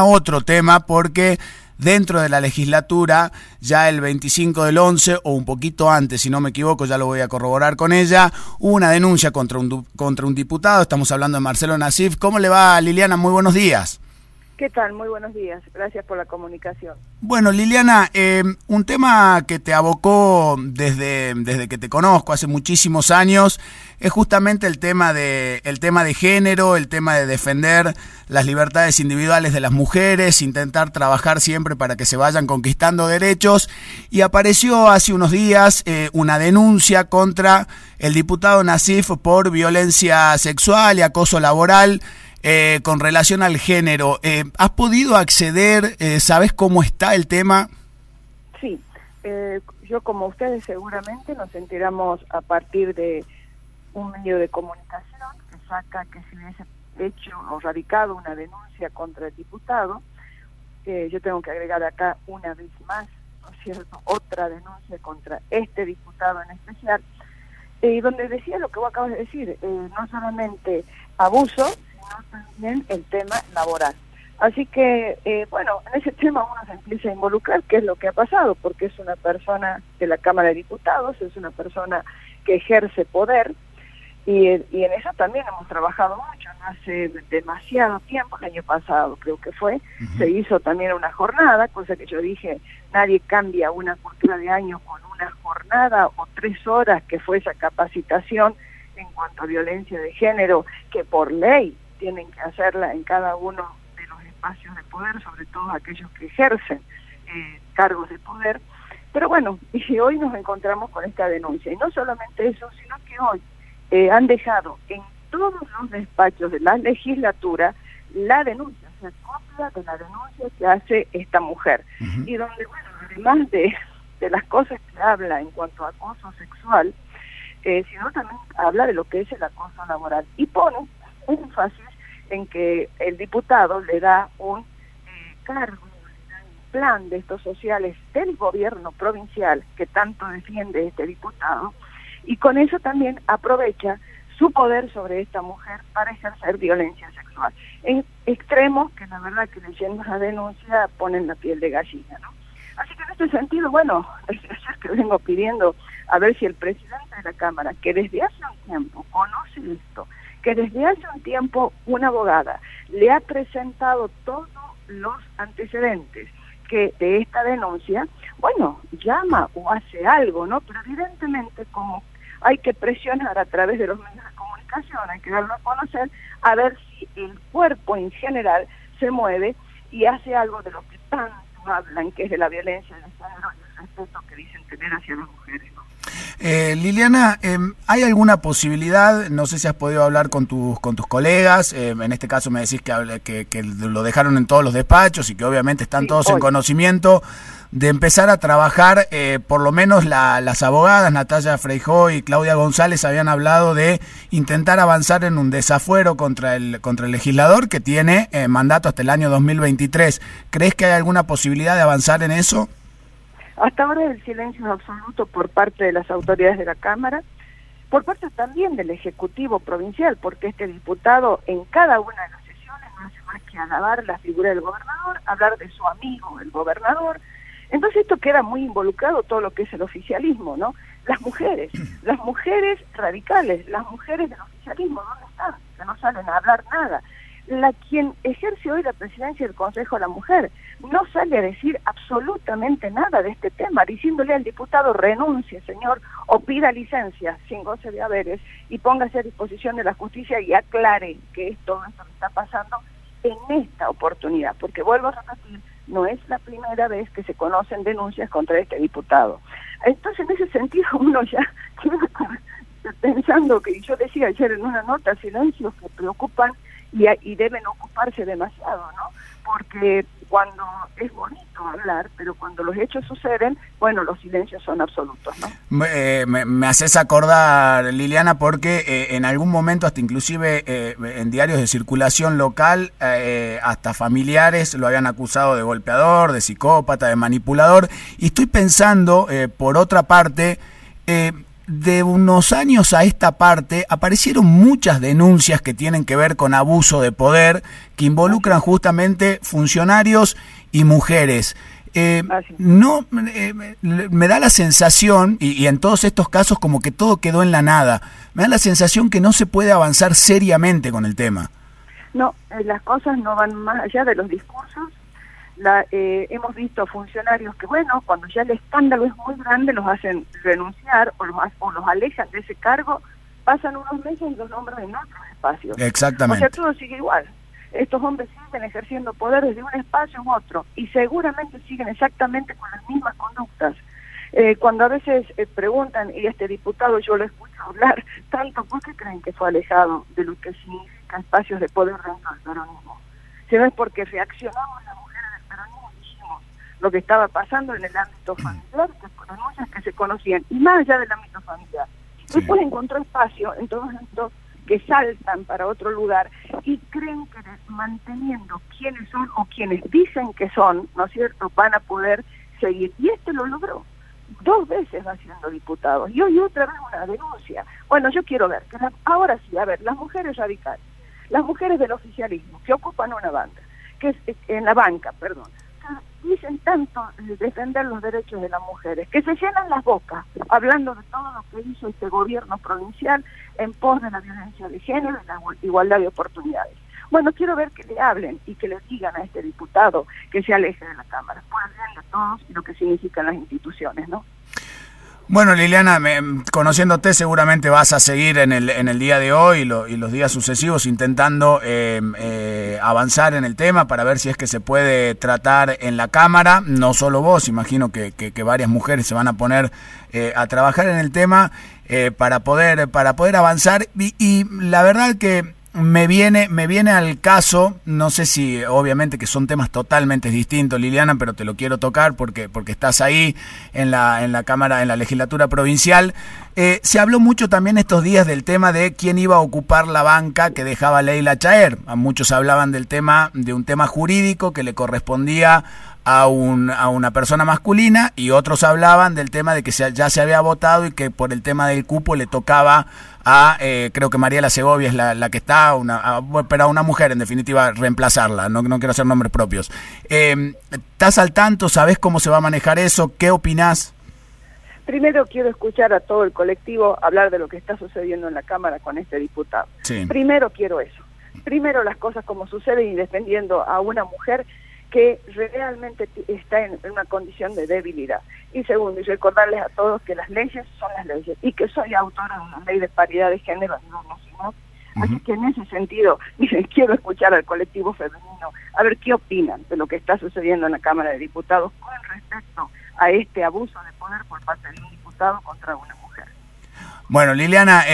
otro tema, porque dentro de la legislatura, ya el 25 del 11, o un poquito antes, si no me equivoco, ya lo voy a corroborar con ella, hubo una denuncia contra un diputado. Estamos hablando de Marcelo Nassif. ¿Cómo le va, Liliana? Muy buenos días. ¿Qué tal? Muy buenos días. Gracias por la comunicación. Bueno, Liliana, un tema que te abocó desde que te conozco hace muchísimos años es justamente el tema de género, el tema de defender las libertades individuales de las mujeres, intentar trabajar siempre para que se vayan conquistando derechos, y apareció hace unos días una denuncia contra el diputado Nassif por violencia sexual y acoso laboral. Con relación al género, ¿has podido acceder? ¿Sabes cómo está el tema? Sí, yo como ustedes seguramente nos enteramos a partir de un medio de comunicación que saca que se hubiese hecho o radicado una denuncia contra el diputado. Yo tengo que agregar acá una vez más, ¿no es cierto?, otra denuncia contra este diputado en especial, donde decía lo que vos acabas de decir, no solamente abuso, también el tema laboral. Así que, bueno, en ese tema uno se empieza a involucrar, qué es lo que ha pasado, porque es una persona de la Cámara de Diputados, es una persona que ejerce poder, y en eso también hemos trabajado mucho, no hace demasiado tiempo, el año pasado creo que fue, se hizo también una jornada, cosa que yo dije, nadie cambia una cultura de año con una jornada o 3 horas que fue esa capacitación en cuanto a violencia de género, que por ley tienen que hacerla en cada uno de los espacios de poder, sobre todo aquellos que ejercen cargos de poder. Pero bueno, y hoy nos encontramos con esta denuncia, y no solamente eso, sino que hoy han dejado en todos los despachos de la legislatura la denuncia, o sea, copia de la denuncia que hace esta mujer, y donde, bueno, además de las cosas que habla en cuanto a acoso sexual, sino también habla de lo que es el acoso laboral, y pone énfasis en que el diputado le da un cargo, le da un plan de estos sociales del gobierno provincial que tanto defiende este diputado, y con eso también aprovecha su poder sobre esta mujer para ejercer violencia sexual. En extremos que la verdad que leyendo la denuncia ponen la piel de gallina, ¿no? Así que en este sentido, bueno, es que vengo pidiendo a ver si el presidente de la Cámara, que desde hace un tiempo conoce esto, que desde hace un tiempo una abogada le ha presentado todos los antecedentes que de esta denuncia, bueno, llama o hace algo, ¿no? Pero evidentemente como hay que presionar a través de los medios de comunicación, hay que darlo a conocer, a ver si el cuerpo en general se mueve y hace algo de lo que tanto hablan, que es de la violencia de género y el respeto que dicen tener hacia las mujeres, ¿no? Liliana, ¿hay alguna posibilidad, no sé si has podido hablar con tus colegas, en este caso me decís que lo dejaron en todos los despachos y que obviamente están todos en conocimiento, de empezar a trabajar, por lo menos las abogadas Natalia Freijó y Claudia González habían hablado de intentar avanzar en un desafuero contra el legislador que tiene mandato hasta el año 2023? ¿Crees que hay alguna posibilidad de avanzar en eso? Hasta ahora el silencio es absoluto por parte de las autoridades de la Cámara, por parte también del Ejecutivo Provincial, porque este diputado en cada una de las sesiones no hace más que alabar la figura del gobernador, hablar de su amigo el gobernador. Entonces esto queda muy involucrado todo lo que es el oficialismo, ¿no? Las mujeres radicales, las mujeres del oficialismo, ¿dónde están? Que no salen a hablar nada. Quien ejerce hoy la presidencia del Consejo de la Mujer no sale a decir absolutamente nada de este tema, diciéndole al diputado renuncie, señor, o pida licencia sin goce de haberes y póngase a disposición de la justicia y aclare que es todo esto que está pasando en esta oportunidad, porque vuelvo a repetir, no es la primera vez que se conocen denuncias contra este diputado. Entonces, en ese sentido, uno ya queda pensando que, yo decía ayer en una nota, silencios que preocupan y deben ocuparse demasiado, ¿no? Porque cuando es bonito hablar, pero cuando los hechos suceden, bueno, los silencios son absolutos, ¿no? Me haces acordar, Liliana, porque en algún momento, hasta inclusive en diarios de circulación local, hasta familiares lo habían acusado de golpeador, de psicópata, de manipulador, y estoy pensando, por otra parte, de unos años a esta parte aparecieron muchas denuncias que tienen que ver con abuso de poder, que involucran justamente funcionarios y mujeres. Me da la sensación, y en todos estos casos como que todo quedó en la nada, me da la sensación que no se puede avanzar seriamente con el tema. No, las cosas no van más allá de los discursos. Hemos visto funcionarios que, bueno, cuando ya el escándalo es muy grande, los hacen renunciar o los alejan de ese cargo, pasan unos meses y los nombran en otros espacios. Exactamente. O sea, todo sigue igual. Estos hombres siguen ejerciendo poder desde un espacio u otro y seguramente siguen exactamente con las mismas conductas. Cuando a veces preguntan, y este diputado yo lo escucho hablar tanto, ¿por qué creen que fue alejado de lo que significa espacios de poder dentro del peronismo? Si no es porque reaccionamos las mujeres del peronismo y dijimos lo que estaba pasando en el ámbito familiar, que denuncias que se conocían, y más allá del ámbito familiar. Después encontró espacio en todos estos que saltan para otro lugar y creen que manteniendo quiénes son o quienes dicen que son, ¿no es cierto?, van a poder seguir. Y este lo logró. 2 veces va siendo diputado y hoy otra vez una denuncia. Bueno, yo quiero ver, ahora sí, a ver, las mujeres radicales, las mujeres del oficialismo que ocupan una banca, que es en la banca, perdón, que dicen tanto defender los derechos de las mujeres, que se llenan las bocas hablando de todo lo que hizo este gobierno provincial en pos de la violencia de género y la igualdad de oportunidades. Bueno, quiero ver que le hablen y que le digan a este diputado que se aleje de la Cámara, por el bien de todos y lo que significan las instituciones, ¿no? Bueno, Liliana, conociéndote seguramente vas a seguir en el día de hoy y los días sucesivos intentando avanzar en el tema para ver si es que se puede tratar en la Cámara. No solo vos, imagino que varias mujeres se van a poner a trabajar en el tema para poder avanzar y la verdad que me viene al caso, no sé si obviamente que son temas totalmente distintos, Liliana, pero te lo quiero tocar porque estás ahí en la Cámara, en la legislatura provincial. Se habló mucho también estos días del tema de quién iba a ocupar la banca que dejaba Leila Chaer. Muchos hablaban de un tema jurídico que le correspondía a una persona masculina y otros hablaban del tema de que ya se había votado y que por el tema del cupo le tocaba a, creo que Mariela Segovia es la que está, pero a una mujer en definitiva reemplazarla, no quiero hacer nombres propios. ¿Estás al tanto? ¿Sabés cómo se va a manejar eso? ¿Qué opinás? Primero quiero escuchar a todo el colectivo hablar de lo que está sucediendo en la Cámara con este diputado. Sí. Primero quiero eso. Primero las cosas como suceden y defendiendo a una mujer que realmente está en una condición de debilidad. Y segundo, y recordarles a todos que las leyes son las leyes y que soy autora de una ley de paridad de género a nivel nacional. Así que en ese sentido, miren, quiero escuchar al colectivo femenino, a ver qué opinan de lo que está sucediendo en la Cámara de Diputados con respecto a este abuso de poder por parte de un diputado contra una mujer. Bueno, Liliana,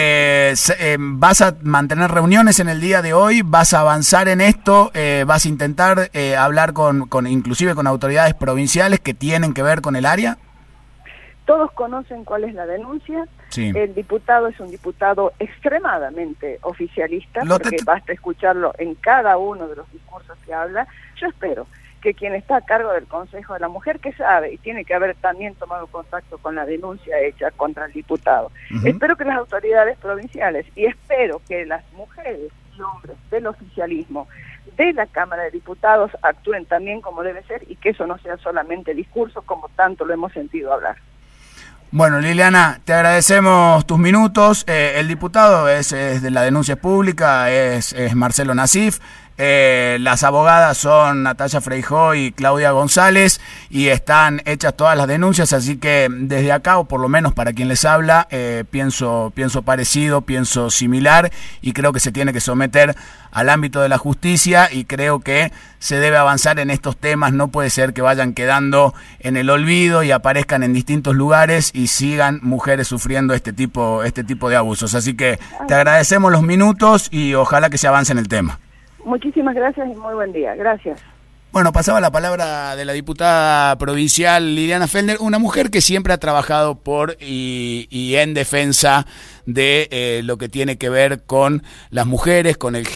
¿vas a mantener reuniones en el día de hoy? ¿Vas a avanzar en esto? ¿Vas a intentar hablar inclusive con autoridades provinciales que tienen que ver con el área? Todos conocen cuál es la denuncia. Sí. El diputado es un diputado extremadamente oficialista, porque basta escucharlo en cada uno de los discursos que habla. Yo espero que quien está a cargo del Consejo de la Mujer, que sabe y tiene que haber también tomado contacto con la denuncia hecha contra el diputado. Espero que las autoridades provinciales y espero que las mujeres y hombres del oficialismo de la Cámara de Diputados actúen también como debe ser y que eso no sea solamente discurso como tanto lo hemos sentido hablar. Bueno, Liliana, te agradecemos tus minutos. El diputado es de la denuncia pública, es Marcelo Nasif. Las abogadas son Natalia Freijó y Claudia González y están hechas todas las denuncias, así que desde acá, o por lo menos para quien les habla, pienso parecido, pienso similar y creo que se tiene que someter al ámbito de la justicia y creo que se debe avanzar en estos temas. No puede ser que vayan quedando en el olvido y aparezcan en distintos lugares y sigan mujeres sufriendo este tipo de abusos, así que te agradecemos los minutos y ojalá que se avance en el tema. Muchísimas gracias y muy buen día. Gracias. Bueno, pasaba la palabra de la diputada provincial Liliana Fellner, una mujer que siempre ha trabajado por y en defensa de lo que tiene que ver con las mujeres, con el